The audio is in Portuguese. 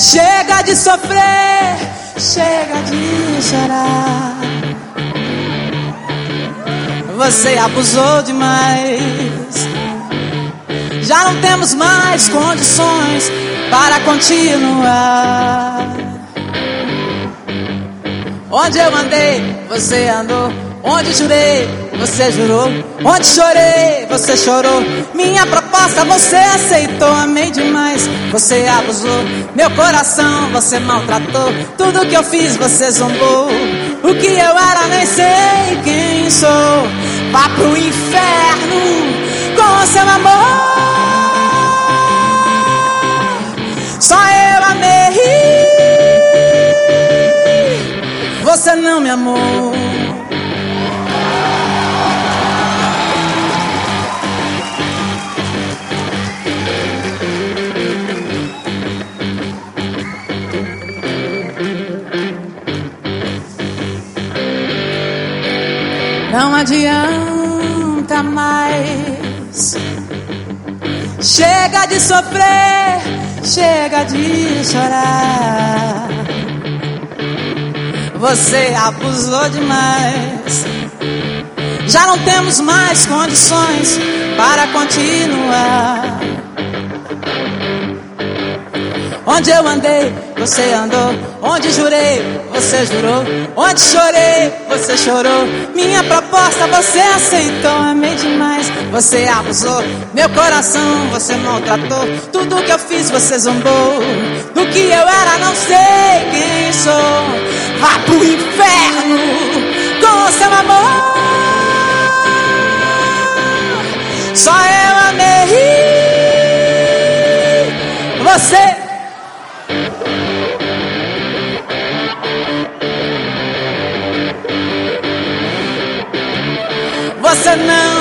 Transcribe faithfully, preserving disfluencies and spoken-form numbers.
Chega de sofrer, chega de chorar. Você abusou demais. Já não temos mais condições para continuar. Onde eu andei, você andou. Onde jurei, você jurou. Onde chorei, você chorou. Minha proposta você aceitou. Amei demais, você abusou. Meu coração você maltratou. Tudo que eu fiz você zombou. O que eu era nem sei quem sou. Vá pro inferno com seu amor. Só eu amei, você não me amou. Não adianta mais. Chega de sofrer, chega de chorar. Você abusou demais. Já não temos mais condições para continuar. Onde eu andei, você andou. Onde jurei, você jurou. Onde chorei, você chorou. Minha proposta você aceitou. Amei demais, você abusou. Meu coração você maltratou. Tudo que eu fiz você zombou. Do que eu era não sei quem sou. Vá pro inferno com seu amor. Só eu amei você. Você não